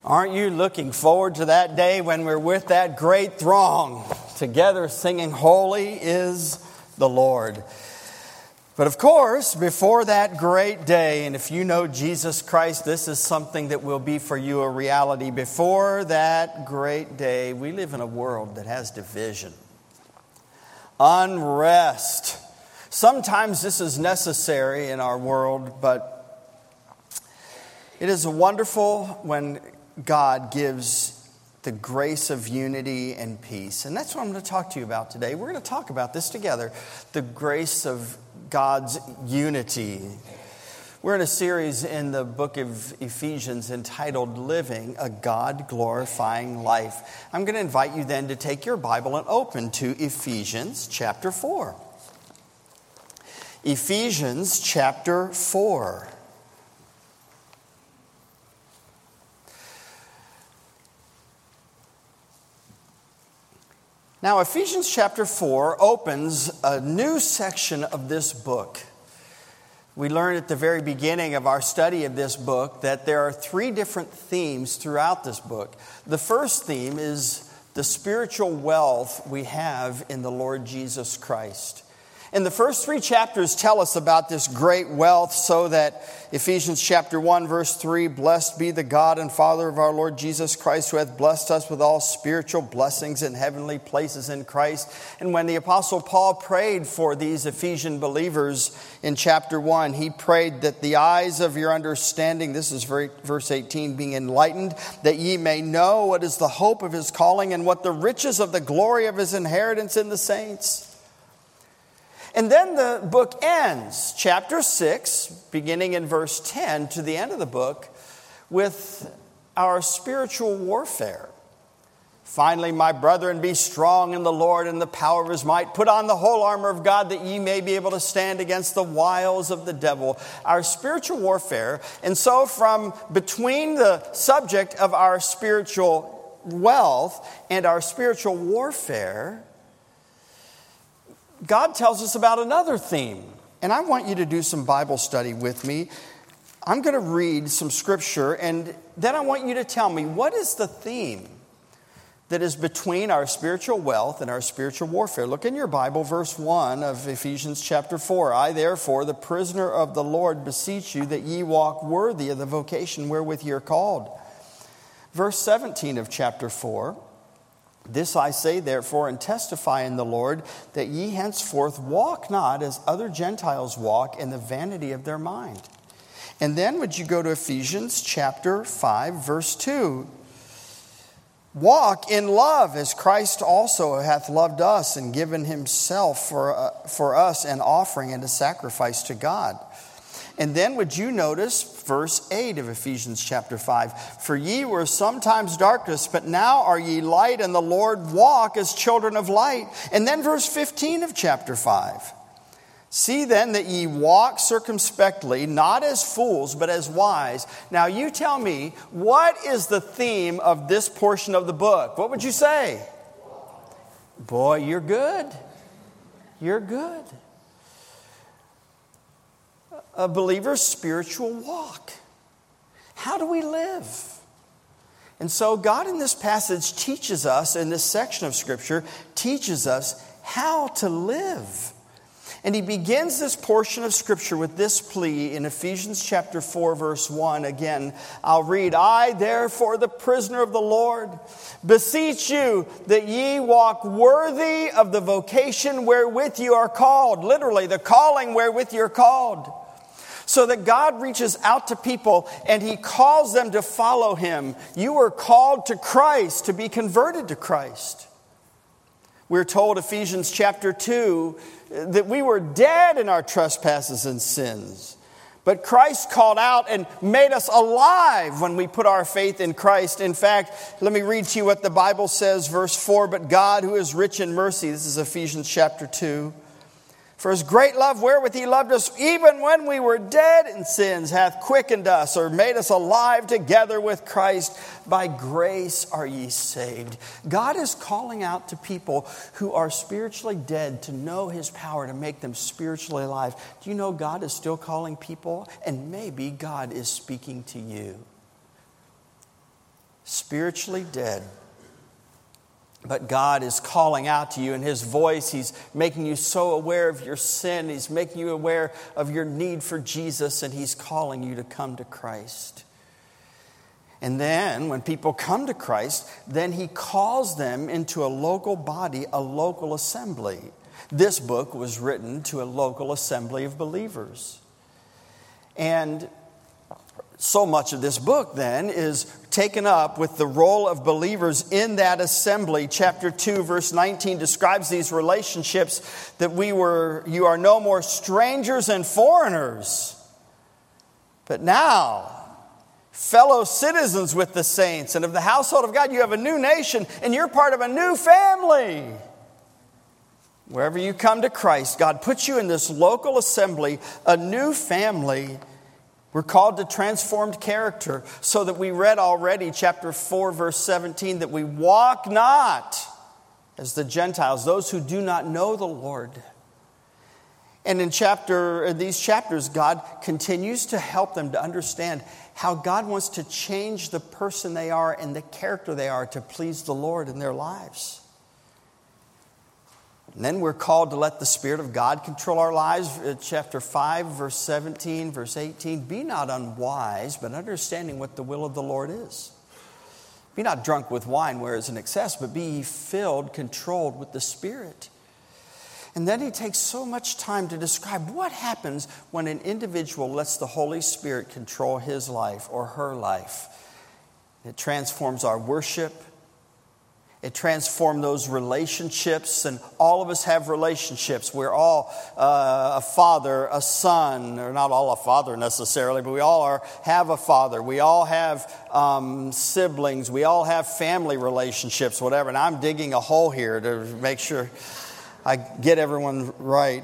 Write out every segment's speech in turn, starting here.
Aren't you looking forward to that day when we're with that great throng together singing, "Holy is the Lord"? But of course, before that great day, and if you know Jesus Christ, this is something that will be for you a reality. Before that great day, we live in a world that has division, unrest. Sometimes this is necessary in our world, but it is wonderful when God gives the grace of unity and peace. And that's what I'm going to talk to you about today. We're going to talk about this together, the grace of God's unity. We're in a series in the book of Ephesians entitled Living a God-Glorifying Life. I'm going to invite you then to take your Bible and open to Ephesians chapter 4. Ephesians chapter 4. Now, Ephesians chapter 4 opens a new section of this book. We learned at the very beginning of our study of this book that there are three different themes throughout this book. The first theme is the spiritual wealth we have in the Lord Jesus Christ. And the first three chapters tell us about this great wealth, so that Ephesians chapter 1 verse 3, "Blessed be the God and Father of our Lord Jesus Christ, who hath blessed us with all spiritual blessings in heavenly places in Christ." And when the Apostle Paul prayed for these Ephesian believers in chapter 1, he prayed that the eyes of your understanding, this is verse 18, "being enlightened, that ye may know what is the hope of his calling and what the riches of the glory of his inheritance in the saints." And then the book ends, chapter 6, beginning in verse 10 to the end of the book, with our spiritual warfare. "Finally, my brethren, be strong in the Lord and the power of his might. Put on the whole armor of God, that ye may be able to stand against the wiles of the devil." Our spiritual warfare. And so from between the subject of our spiritual wealth and our spiritual warfare, God tells us about another theme. And I want you to do some Bible study with me. I'm going to read some scripture, and then I want you to tell me, what is the theme that is between our spiritual wealth and our spiritual warfare? Look in your Bible, verse 1 of Ephesians chapter 4. "I therefore, the prisoner of the Lord, beseech you that ye walk worthy of the vocation wherewith ye are called." Verse 17 of chapter 4. "This I say therefore, and testify in the Lord, that ye henceforth walk not as other Gentiles walk, in the vanity of their mind." And then would you go to Ephesians chapter 5, verse 2. "Walk in love, as Christ also hath loved us, and given himself for us an offering and a sacrifice to God." And then would you notice verse 8 of Ephesians chapter 5. "For ye were sometimes darkness, but now are ye light in the Lord. Walk as children of light." And then verse 15 of chapter 5. "See then that ye walk circumspectly, not as fools, but as wise." Now you tell me, what is the theme of this portion of the book? What would you say? Boy, you're good. You're good. A believer's spiritual walk. How do we live? And so God in this passage teaches us, in this section of Scripture, teaches us how to live. And he begins this portion of Scripture with this plea in Ephesians chapter 4, verse 1. Again, I'll read, "I therefore, the prisoner of the Lord, beseech you that ye walk worthy of the vocation wherewith you are called." Literally, the calling wherewith you're called. So that God reaches out to people and he calls them to follow him. You were called to Christ, to be converted to Christ. We're told, Ephesians chapter 2, that we were dead in our trespasses and sins. But Christ called out and made us alive when we put our faith in Christ. In fact, let me read to you what the Bible says, verse 4. "But God, who is rich in mercy," this is Ephesians chapter 2, "for his great love wherewith he loved us, even when we were dead in sins, hath quickened us," or made us alive together with Christ. "By grace are ye saved." God is calling out to people who are spiritually dead to know his power to make them spiritually alive. Do you know God is still calling people? And maybe God is speaking to you. spiritually dead. But God is calling out to you in His voice. He's making you so aware of your sin. He's making you aware of your need for Jesus, and He's calling you to come to Christ. And then when people come to Christ, then He calls them into a local body, a local assembly. This book was written to a local assembly of believers. And so much of this book then is taken up with the role of believers in that assembly. Chapter 2, verse 19 describes these relationships that you are no more strangers and foreigners, but now fellow citizens with the saints and of the household of God. You have a new nation and you're part of a new family. Wherever you come to Christ, God puts you in this local assembly, a new family. We're called to transformed character, so that we read already, chapter 4, verse 17, that we walk not as the Gentiles, those who do not know the Lord. And in these chapters, God continues to help them to understand how God wants to change the person they are and the character they are to please the Lord in their lives. And then we're called to let the Spirit of God control our lives. Chapter 5, verse 17, verse 18. Be not unwise, but understanding what the will of the Lord is. Be not drunk with wine, where is an excess, but be ye filled, controlled with the Spirit. And then he takes so much time to describe what happens when an individual lets the Holy Spirit control his life or her life. It transforms our worship. It transformed those relationships, and all of us have relationships. We're all a father, a son, or not all a father necessarily, but we all have a father. We all have siblings. We all have family relationships, whatever. And I'm digging a hole here to make sure I get everyone right.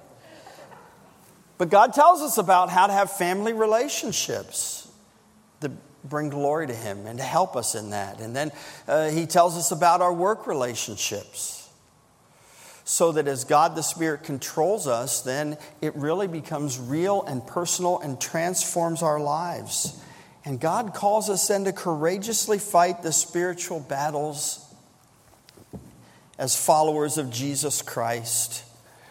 But God tells us about how to have family relationships that bring glory to Him and to help us in that. And then He tells us about our work relationships, so that as God the Spirit controls us, then it really becomes real and personal and transforms our lives. And God calls us then to courageously fight the spiritual battles as followers of Jesus Christ.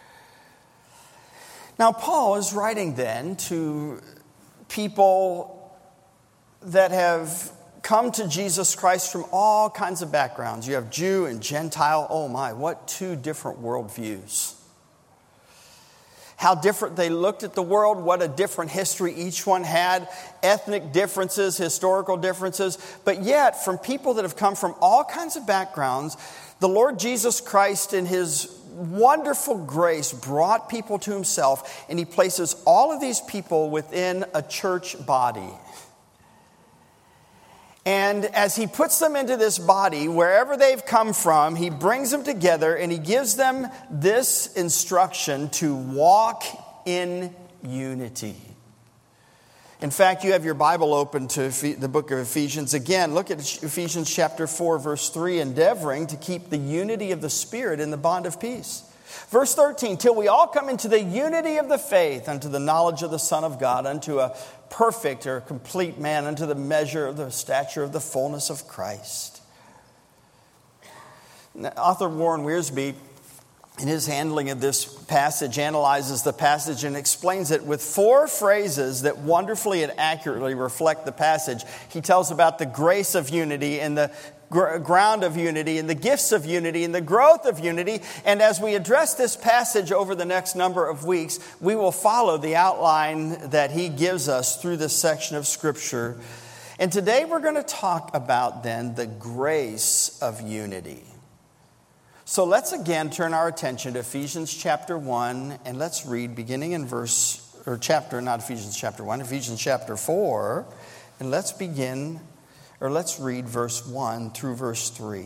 Now, Paul is writing then to people that have come to Jesus Christ from all kinds of backgrounds. You have Jew and Gentile. Oh my, what two different worldviews. How different they looked at the world, what a different history each one had, ethnic differences, historical differences. But yet, from people that have come from all kinds of backgrounds, the Lord Jesus Christ in His wonderful grace brought people to Himself, and He places all of these people within a church body. And as He puts them into this body, wherever they've come from, He brings them together and He gives them this instruction to walk in unity. In fact, you have your Bible open to the book of Ephesians. Again, look at Ephesians chapter 4, verse 3, endeavoring to keep the unity of the Spirit in the bond of peace. Verse 13, till we all come into the unity of the faith, unto the knowledge of the Son of God, unto a perfect or complete man, unto the measure of the stature of the fullness of Christ. Now, author Warren Wiersbe, in his handling of this passage, analyzes the passage and explains it with 4 phrases that wonderfully and accurately reflect the passage. He tells about the grace of unity and the ground of unity and the gifts of unity and the growth of unity. And as we address this passage over the next number of weeks, we will follow the outline that he gives us through this section of Scripture. And today we're going to talk about then the grace of unity. So let's again turn our attention to Ephesians chapter 1, and let's read beginning in Ephesians chapter 4, and let's read verse 1 through verse 3.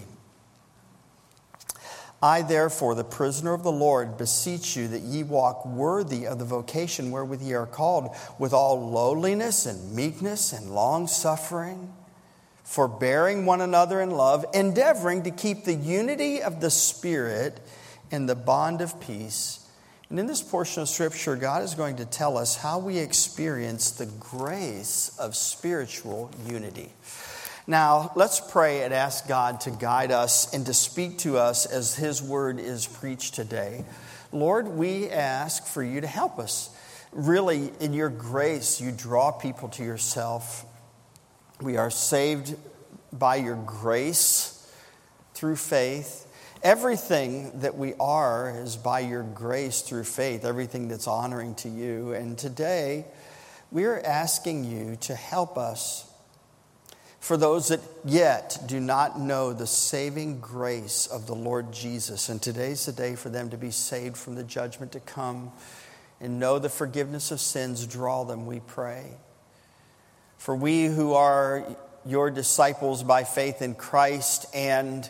I, therefore, the prisoner of the Lord, beseech you that ye walk worthy of the vocation wherewith ye are called, with all lowliness and meekness and long-suffering, forbearing one another in love, endeavoring to keep the unity of the Spirit in the bond of peace. And in this portion of Scripture, God is going to tell us how we experience the grace of spiritual unity. Now, let's pray and ask God to guide us and to speak to us as His word is preached today. Lord, we ask for you to help us. Really, in your grace, you draw people to yourself. We are saved by your grace through faith. Everything that we are is by your grace through faith, everything that's honoring to you. And today, we are asking you to help us. For those that yet do not know the saving grace of the Lord Jesus, and today's the day for them to be saved from the judgment to come and know the forgiveness of sins, draw them, we pray. For we who are your disciples by faith in Christ, and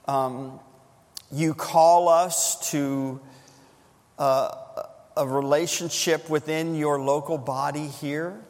you call us to a relationship within your local body here,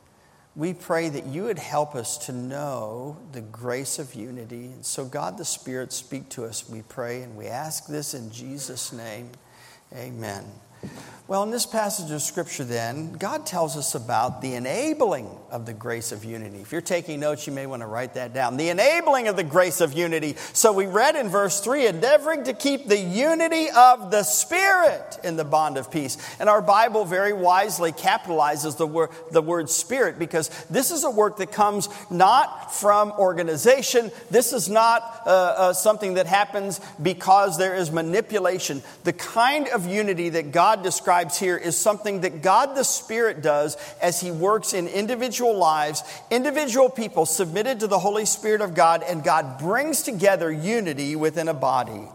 we pray that you would help us to know the grace of unity. And so God the Spirit, speak to us, we pray, and we ask this in Jesus' name. Amen. Well, in this passage of Scripture then, God tells us about the enabling of the grace of unity. If you're taking notes, you may want to write that down. The enabling of the grace of unity. So we read in verse 3, endeavoring to keep the unity of the Spirit in the bond of peace. And our Bible very wisely capitalizes the word Spirit, because this is a work that comes not from organization. This is not something that happens because there is manipulation. The kind of unity that God describes here is something that God the Spirit does as He works in individual lives, individual people submitted to the Holy Spirit of God, and God brings together unity within a body.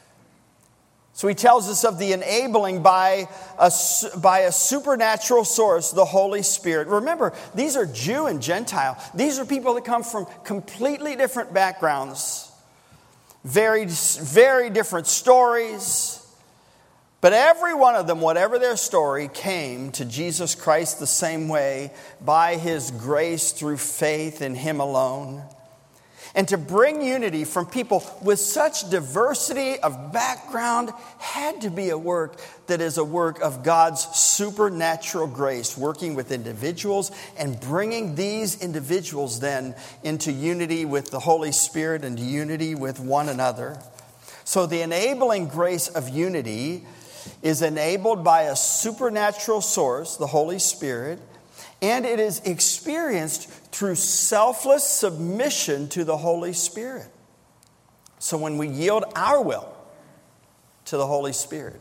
So He tells us of the enabling by a supernatural source, the Holy Spirit. Remember, these are Jew and Gentile. These are people that come from completely different backgrounds, very, very different stories. But every one of them, whatever their story, came to Jesus Christ the same way, by His grace through faith in Him alone. And to bring unity from people with such diversity of background had to be a work that is a work of God's supernatural grace, working with individuals and bringing these individuals then into unity with the Holy Spirit and unity with one another. So the enabling grace of unity is enabled by a supernatural source, the Holy Spirit, and it is experienced through selfless submission to the Holy Spirit. So when we yield our will to the Holy Spirit,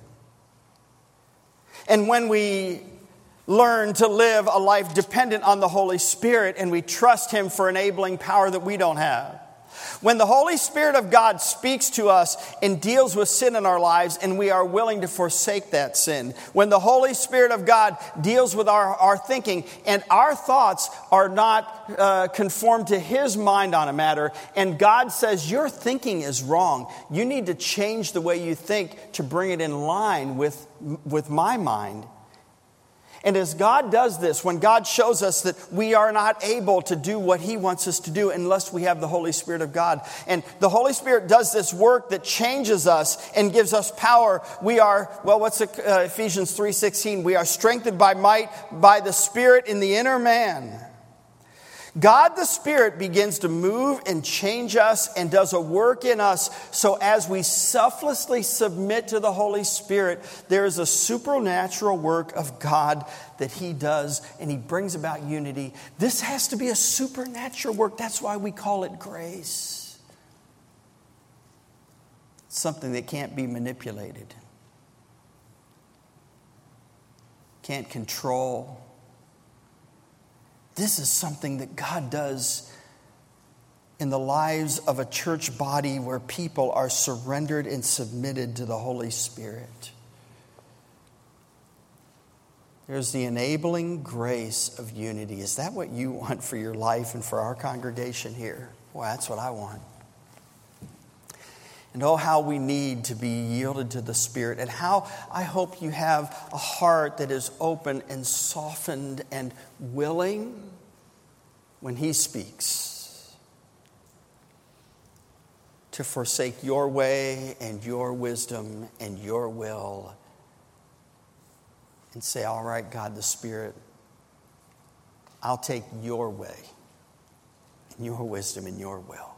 and when we learn to live a life dependent on the Holy Spirit and we trust Him for enabling power that we don't have, when the Holy Spirit of God speaks to us and deals with sin in our lives and we are willing to forsake that sin, when the Holy Spirit of God deals with our thinking and our thoughts are not conformed to His mind on a matter, and God says, your thinking is wrong, you need to change the way you think to bring it in line with my mind. And as God does this, when God shows us that we are not able to do what He wants us to do unless we have the Holy Spirit of God, and the Holy Spirit does this work that changes us and gives us power, we are, Ephesians 3:16, we are strengthened by might by the Spirit in the inner man. God the Spirit begins to move and change us and does a work in us. So as we selflessly submit to the Holy Spirit, there is a supernatural work of God that He does, and He brings about unity. This has to be a supernatural work. That's why we call it grace. It's something that can't be manipulated, can't control. This is something that God does in the lives of a church body where people are surrendered and submitted to the Holy Spirit. There's the enabling grace of unity. Is that what you want for your life and for our congregation here? Well, that's what I want. And oh, how we need to be yielded to the Spirit. And how I hope you have a heart that is open and softened and willing when He speaks to forsake your way and your wisdom and your will and say, all right, God the Spirit, I'll take your way in your wisdom, in your will.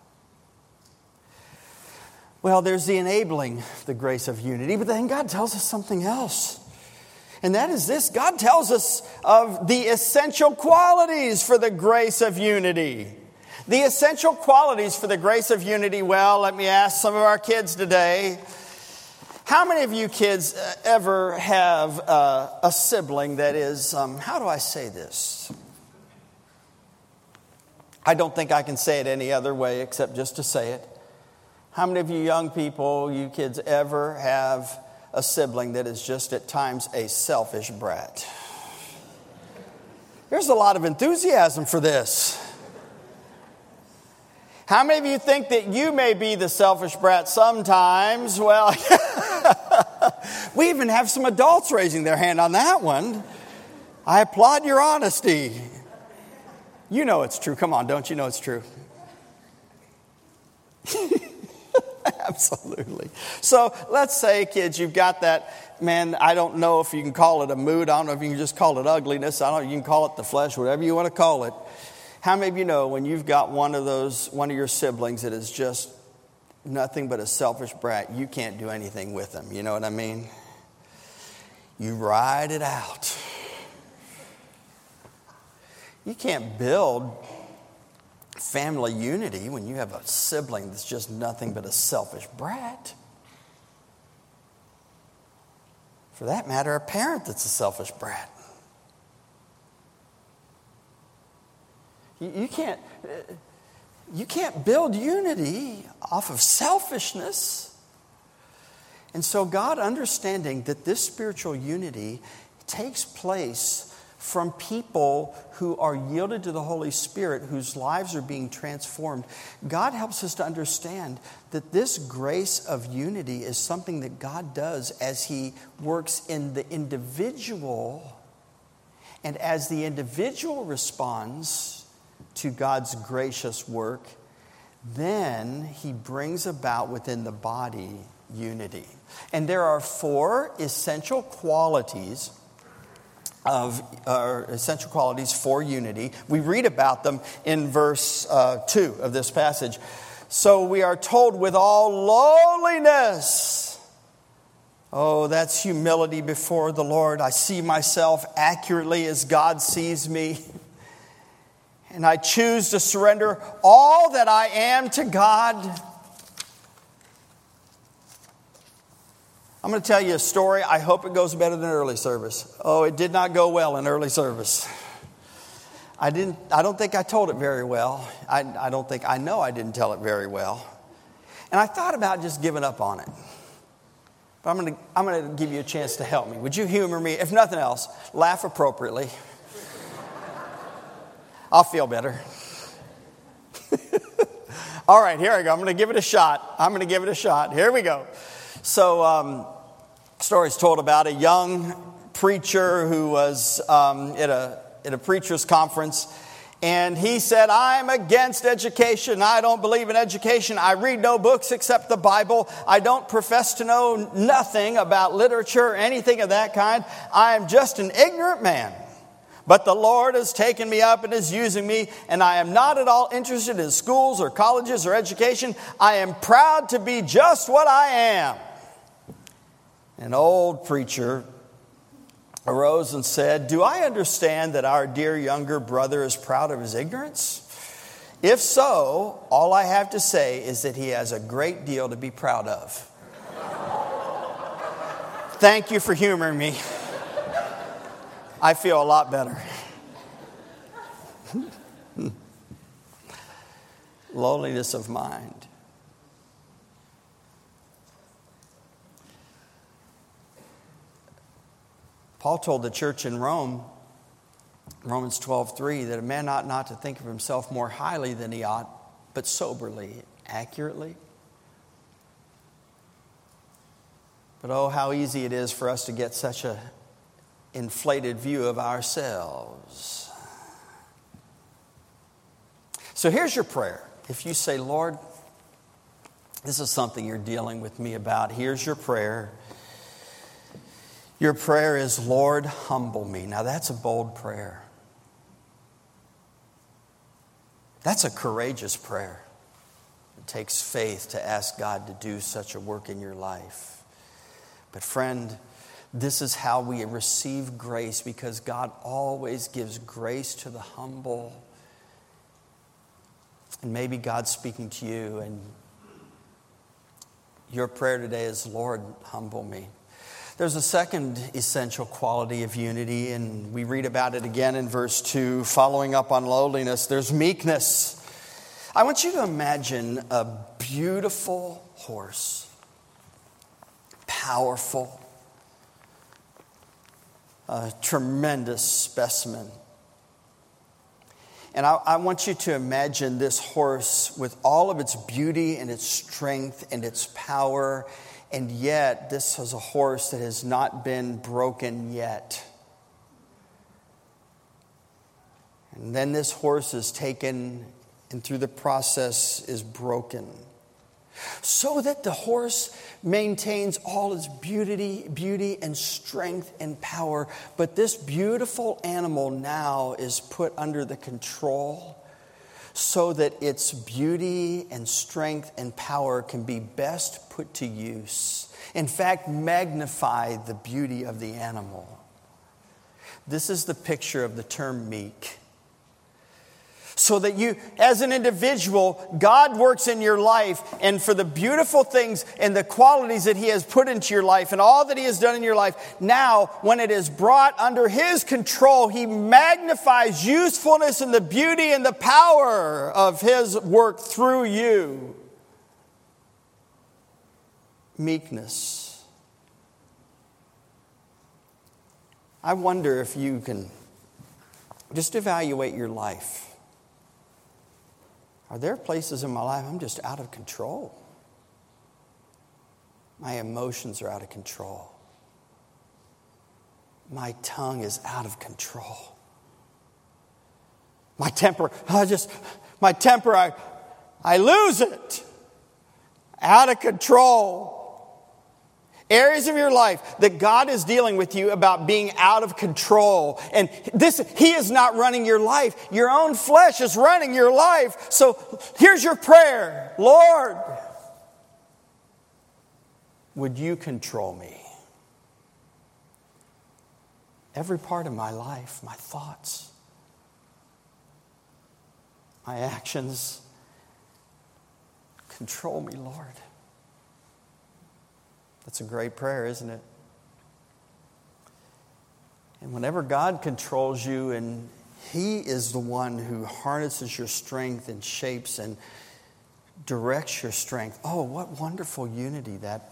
Well, there's the enabling the grace of unity, but then God tells us something else. And that is this: God tells us of the essential qualities for the grace of unity. The essential qualities for the grace of unity. Well, let me ask some of our kids today. How many of you kids ever have a sibling that is, how do I say this? I don't think I can say it any other way except just to say it. How many of you young people, you kids, ever have a sibling that is just at times a selfish brat? There's a lot of enthusiasm for this. How many of you think that you may be the selfish brat sometimes? Well, we even have some adults raising their hand on that one. I applaud your honesty. You know it's true. Come on, don't you know it's true? Absolutely. So let's say, kids, you've got that, man, I don't know if you can call it a mood. I don't know if you can just call it ugliness. I don't know, you can call it the flesh, whatever you want to call it. How many of you know when you've got one of your siblings that is just nothing but a selfish brat, you can't do anything with them? You know what I mean? You ride it out. You can't build family unity when you have a sibling that's just nothing but a selfish brat. For that matter, a parent that's a selfish brat. You can't build unity off of selfishness. And so God, understanding that this spiritual unity takes place from people who are yielded to the Holy Spirit, whose lives are being transformed, God helps us to understand that this grace of unity is something that God does as He works in the individual. And as the individual responds to God's gracious work, then He brings about within the body unity. And there are 4 essential qualities for unity. We read about them in verse 2 of this passage. So we are told, with all lowliness. Oh, that's humility before the Lord. I see myself accurately as God sees me. And I choose to surrender all that I am to God. I'm going to tell you a story. I hope it goes better than early service. Oh, it did not go well in early service. I don't think I told it very well. I know I didn't tell it very well. And I thought about just giving up on it. But I'm going to give you a chance to help me. Would you humor me? If nothing else, laugh appropriately. I'll feel better. All right, here I go. I'm going to give it a shot. Here we go. So, stories told about a young preacher who was at a preacher's conference. And he said, I'm against education. I don't believe in education. I read no books except the Bible. I don't profess to know nothing about literature or anything of that kind. I am just an ignorant man. But the Lord has taken me up and is using me, and I am not at all interested in schools or colleges or education. I am proud to be just what I am. An old preacher arose and said, do I understand that our dear younger brother is proud of his ignorance? If so, all I have to say is that he has a great deal to be proud of. Thank you for humoring me. I feel a lot better. Lowliness of mind. Paul told the church in Rome, Romans 12:3, that a man ought not to think of himself more highly than he ought, but soberly, accurately. But oh, how easy it is for us to get such a inflated view of ourselves. So here's your prayer. If you say, Lord, this is something you're dealing with me about, here's your prayer. Your prayer is, Lord, humble me. Now that's a bold prayer. That's a courageous prayer. It takes faith to ask God to do such a work in your life. But friend, this is how we receive grace, because God always gives grace to the humble. And maybe God's speaking to you, and your prayer today is, Lord, humble me. There's a second essential quality of unity, and we read about it again in verse 2, following up on lowliness. There's meekness. I want you to imagine a beautiful horse, powerful, a tremendous specimen. And I want you to imagine this horse with all of its beauty and its strength and its power, and yet this is a horse that has not been broken yet. And then this horse is taken and through the process is broken, so that the horse maintains all its beauty and strength and power. But this beautiful animal now is put under the control so that its beauty and strength and power can be best put to use. In fact, magnify the beauty of the animal. This is the picture of the term meek. So that you, as an individual, God works in your life, and for the beautiful things and the qualities that He has put into your life and all that He has done in your life, now, when it is brought under His control, He magnifies usefulness and the beauty and the power of His work through you. Meekness. I wonder if you can just evaluate your life. Are there places in my life I'm just out of control? My emotions are out of control. My tongue is out of control. My temper, I lose it. Out of control. Areas of your life that God is dealing with you about being out of control. And He is not running your life. Your own flesh is running your life. So here's your prayer. Lord, would you control me? Every part of my life, my thoughts, my actions. Control me, Lord. That's a great prayer, isn't it? And whenever God controls you, and He is the one who harnesses your strength and shapes and directs your strength. Oh, what wonderful unity that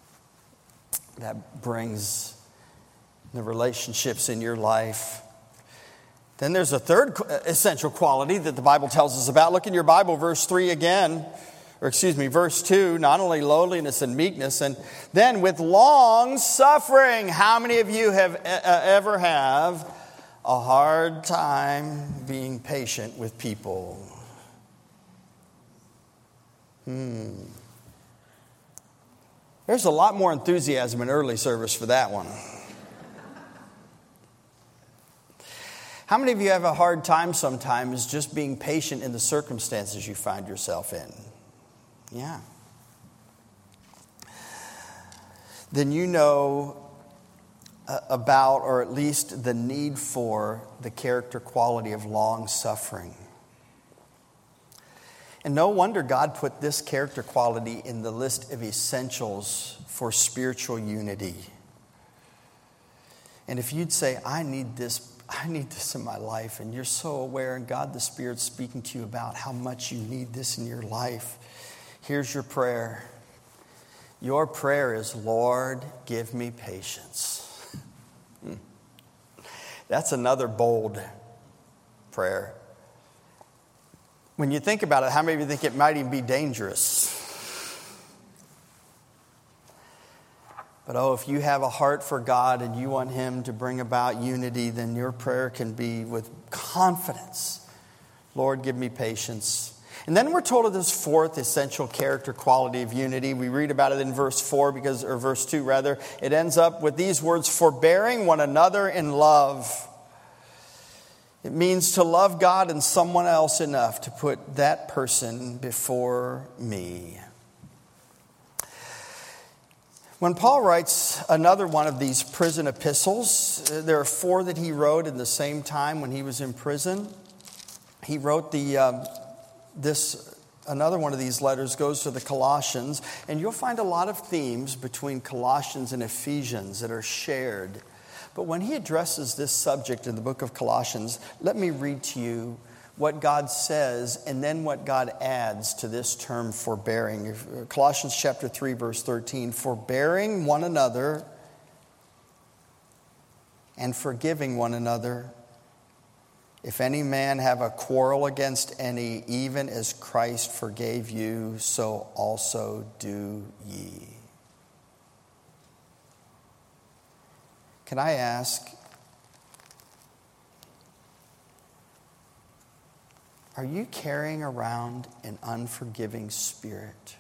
brings the relationships in your life. Then there's a third essential quality that the Bible tells us about. Look in your Bible, verse 3 again. Verse 2, not only lowliness and meekness, and then with long suffering. How many of you have ever have a hard time being patient with people? There's a lot more enthusiasm in early service for that one. How many of you have a hard time sometimes just being patient in the circumstances you find yourself in? Yeah. Then you know about, or at least the need for, the character quality of long suffering. And no wonder God put this character quality in the list of essentials for spiritual unity. And if you'd say, I need this in my life, and you're so aware, and God the Spirit's speaking to you about how much you need this in your life, here's your prayer. Your prayer is, Lord, give me patience. That's another bold prayer. When you think about it, how many of you think it might even be dangerous? But if you have a heart for God and you want Him to bring about unity, then your prayer can be with confidence. Lord, give me patience. And then we're told of this fourth essential character quality of unity. We read about it in verse 2 It ends up with these words, forbearing one another in love. It means to love God and someone else enough to put that person before me. When Paul writes another one of these prison epistles, there are 4 that he wrote in the same time when he was in prison. He wrote another one of these letters goes to the Colossians, and you'll find a lot of themes between Colossians and Ephesians that are shared. But when he addresses this subject in the book of Colossians, let me read to you what God says and then what God adds to this term forbearing. Colossians chapter 3, verse 13, forbearing one another and forgiving one another. If any man have a quarrel against any, even as Christ forgave you, so also do ye. Can I ask, are you carrying around an unforgiving spirit?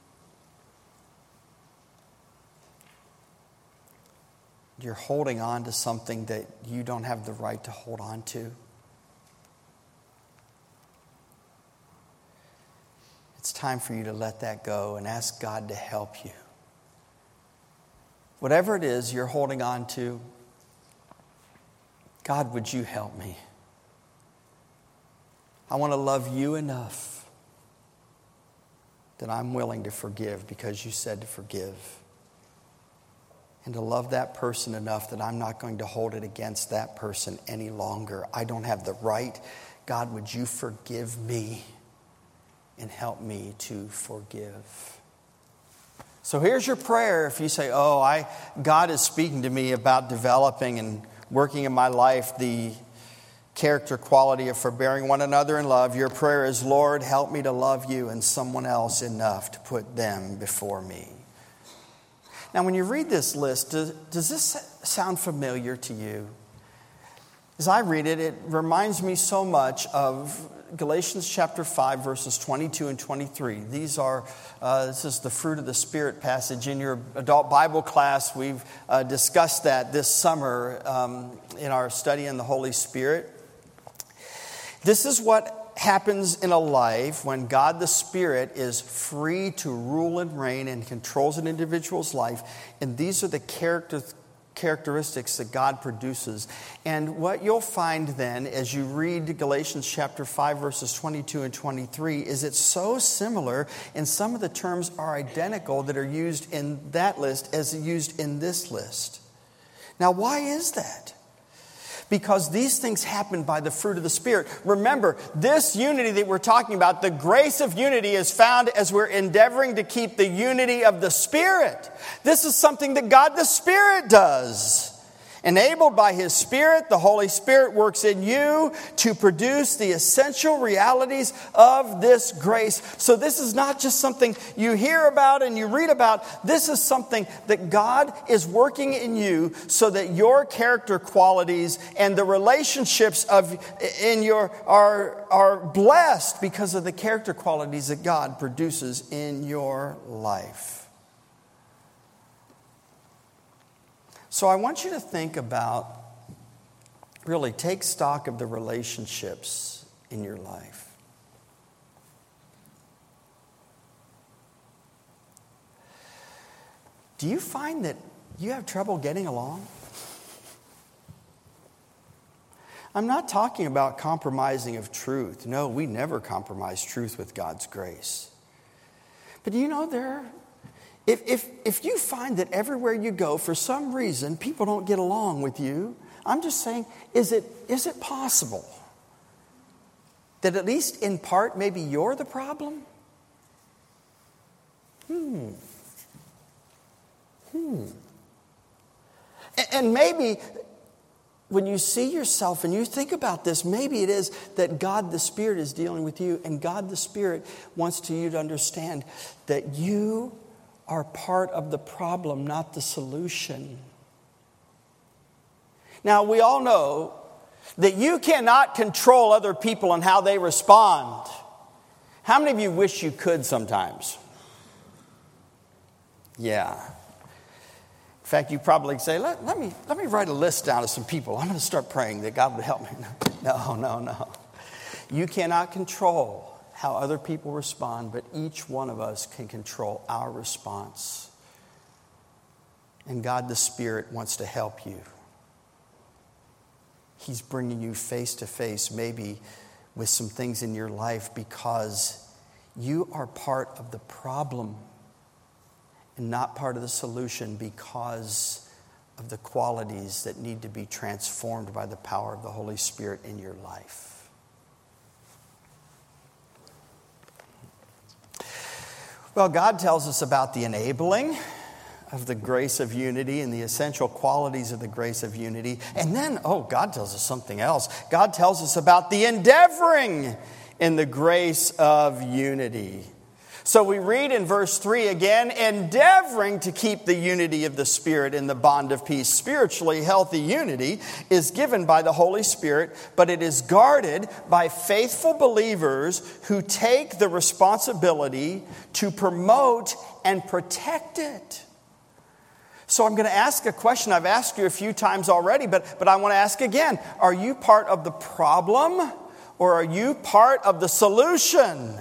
You're holding on to something that you don't have the right to hold on to. It's time for you to let that go and ask God to help you. Whatever it is you're holding on to, God, would you help me? I want to love you enough that I'm willing to forgive because you said to forgive. And to love that person enough that I'm not going to hold it against that person any longer. I don't have the right. God, would you forgive me and help me to forgive? So here's your prayer. If you say, God is speaking to me about developing and working in my life the character quality of forbearing one another in love. Your prayer is, Lord, help me to love you and someone else enough to put them before me. Now, when you read this list, does this sound familiar to you? As I read it, it reminds me so much of Galatians chapter 5, verses 22 and 23. This is the fruit of the Spirit passage. In your adult Bible class, we've discussed that this summer in our study in the Holy Spirit. This is what happens in a life when God the Spirit is free to rule and reign and controls an individual's life. And these are the characteristics that God produces. And what you'll find then as you read Galatians chapter 5 verses 22 and 23 is it's so similar, and some of the terms are identical that are used in that list as used in this list. Now, why is that? Because these things happen by the fruit of the Spirit. Remember, this unity that we're talking about, the grace of unity is found as we're endeavoring to keep the unity of the Spirit. This is something that God the Spirit does. Enabled by His Spirit, the Holy Spirit works in you to produce the essential realities of this grace. So this is not just something you hear about and you read about. This is something that God is working in you so that your character qualities and the relationships are blessed because of the character qualities that God produces in your life. So I want you to think about, really take stock of the relationships in your life. Do you find that you have trouble getting along? I'm not talking about compromising of truth. No, we never compromise truth with God's grace. But you know, If you find that everywhere you go, for some reason, people don't get along with you, I'm just saying, is it possible that at least in part, maybe you're the problem? And maybe when you see yourself and you think about this, maybe it is that God the Spirit is dealing with you, and God the Spirit wants you to understand that you are part of the problem, not the solution. Now, we all know that you cannot control other people and how they respond. How many of you wish you could sometimes? Yeah. fact, you probably say, let me write a list down of some people. I'm going to start praying that God would help me. No. You cannot control how other people respond, but each one of us can control our response. And God the Spirit wants to help you. He's bringing you face to face, maybe with some things in your life, because you are part of the problem and not part of the solution, because of the qualities that need to be transformed by the power of the Holy Spirit in your life. Well, God tells us about the enabling of the grace of unity and the essential qualities of the grace of unity. And then, God tells us something else. God tells us about the endeavoring in the grace of unity. So we read in verse 3 again, endeavoring to keep the unity of the Spirit in the bond of peace. Spiritually healthy unity is given by the Holy Spirit, but it is guarded by faithful believers who take the responsibility to promote and protect it. So I'm going to ask a question I've asked you a few times already, but I want to ask again. Are you part of the problem or are you part of the solution?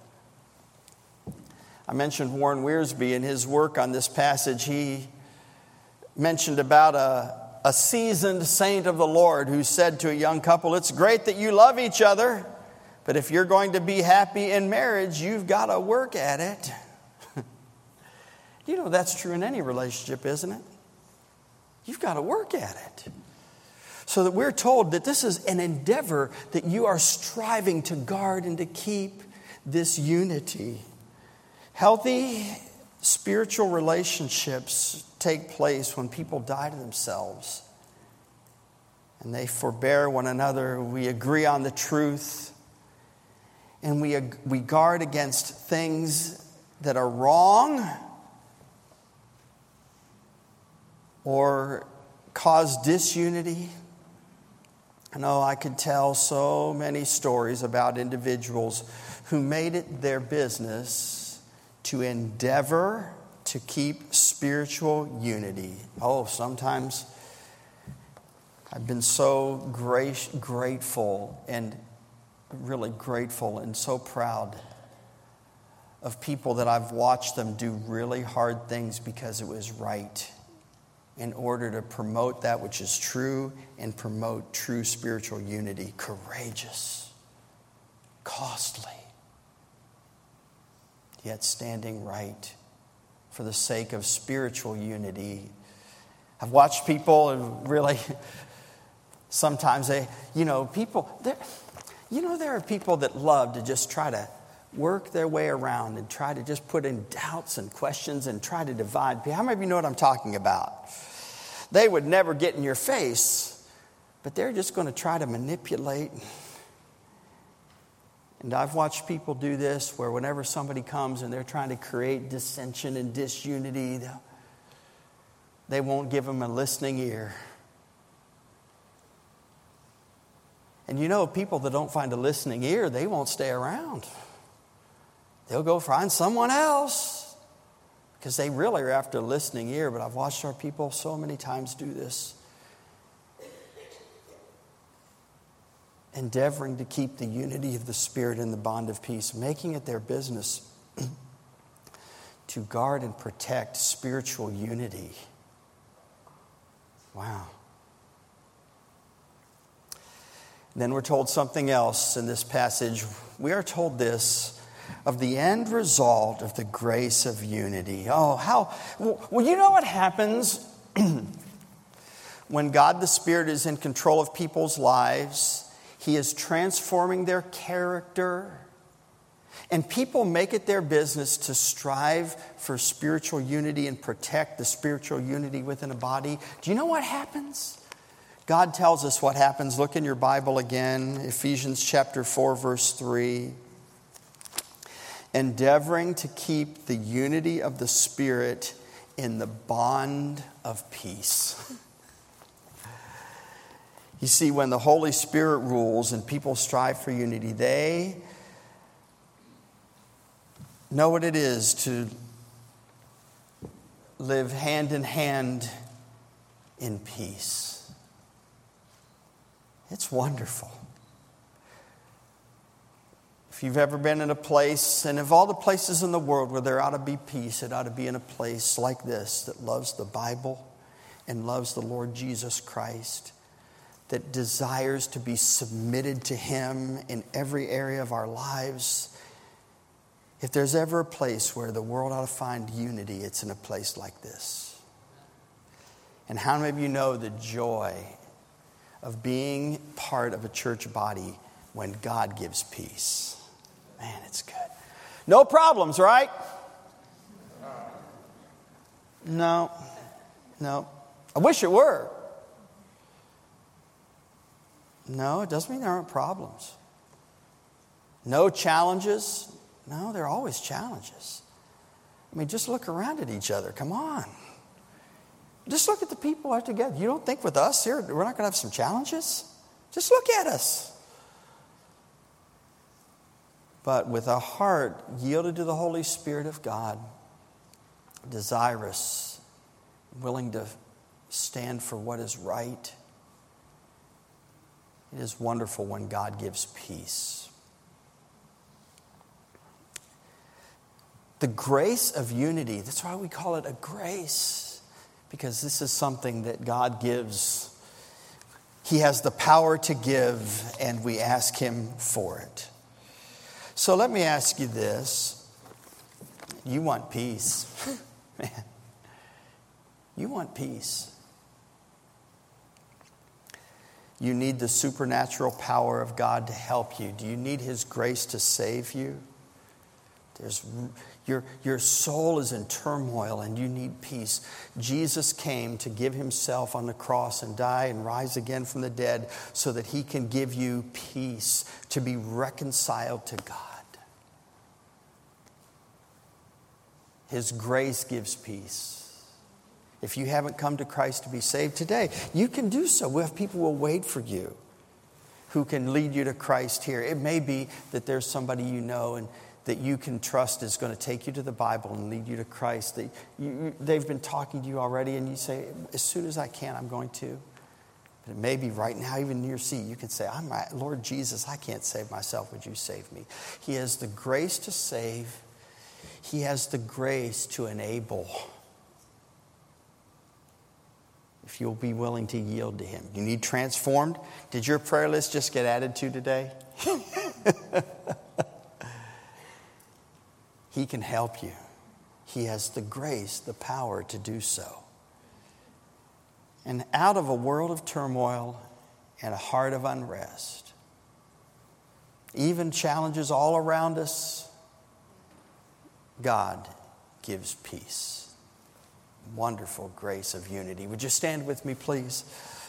I mentioned Warren Wiersbe in his work on this passage. He mentioned about a seasoned saint of the Lord who said to a young couple, it's great that you love each other, but if you're going to be happy in marriage, you've got to work at it. You know, that's true in any relationship, isn't it? You've got to work at it. So that we're told that this is an endeavor that you are striving to guard and to keep this unity. Healthy spiritual relationships take place when people die to themselves and they forbear one another. We agree on the truth and we guard against things that are wrong or cause disunity. I know I could tell so many stories about individuals who made it their business to endeavor to keep spiritual unity. Sometimes I've been so grateful and really grateful and so proud of people that I've watched them do really hard things because it was right, in order to promote that which is true and promote true spiritual unity. Courageous, costly, yet standing right for the sake of spiritual unity. I've watched people and really, sometimes there are people that love to just try to work their way around and try to just put in doubts and questions and try to divide. How many of you know what I'm talking about? They would never get in your face, but they're just going to try to manipulate. And I've watched people do this where whenever somebody comes and they're trying to create dissension and disunity, they won't give them a listening ear. And people that don't find a listening ear, they won't stay around. They'll go find someone else because they really are after a listening ear. But I've watched our people so many times do this. Endeavoring to keep the unity of the Spirit in the bond of peace, making it their business to guard and protect spiritual unity. Wow. And then we're told something else in this passage. We are told this of the end result of the grace of unity. Well, you know what happens when God the Spirit is in control of people's lives? He is transforming their character. And people make it their business to strive for spiritual unity and protect the spiritual unity within a body. Do you know what happens? God tells us what happens. Look in your Bible again, Ephesians chapter 4, verse 3. Endeavoring to keep the unity of the Spirit in the bond of peace. You see, when the Holy Spirit rules and people strive for unity, they know what it is to live hand in hand in peace. It's wonderful. If you've ever been in a place, and of all the places in the world where there ought to be peace, it ought to be in a place like this that loves the Bible and loves the Lord Jesus Christ, that desires to be submitted to Him in every area of our lives. If there's ever a place where the world ought to find unity, it's in a place like this. And how many of you know the joy of being part of a church body when God gives peace? Man, it's good. No problems, right? No. I wish it were. No, it doesn't mean there aren't problems. No challenges. No, there are always challenges. I mean, just look around at each other. Come on. Just look at the people who are together. You don't think with us here we're not going to have some challenges? Just look at us. But with a heart yielded to the Holy Spirit of God, desirous, willing to stand for what is right, it is wonderful when God gives peace. The grace of unity, that's why we call it a grace, because this is something that God gives. He has the power to give, and we ask Him for it. So let me ask you this. You want peace. Man, you want peace. You need the supernatural power of God to help you. Do you need His grace to save you? Your soul is in turmoil and you need peace. Jesus came to give Himself on the cross and die and rise again from the dead so that He can give you peace, to be reconciled to God. His grace gives peace. If you haven't come to Christ to be saved today, you can do so. We have people who will wait for you who can lead you to Christ here. It may be that there's somebody you know and that you can trust is going to take you to the Bible and lead you to Christ. They've been talking to you already and you say, as soon as I can, I'm going to. But it may be right now, even in your seat, you can say, Lord Jesus, I can't save myself. Would you save me? He has the grace to save. He has the grace to enable. If you'll be willing to yield to Him. You need transformed? Did your prayer list just get added to today? He can help you. He has the grace, the power to do so. And out of a world of turmoil and a heart of unrest, even challenges all around us, God gives peace. Wonderful grace of unity. Would you stand with me, please?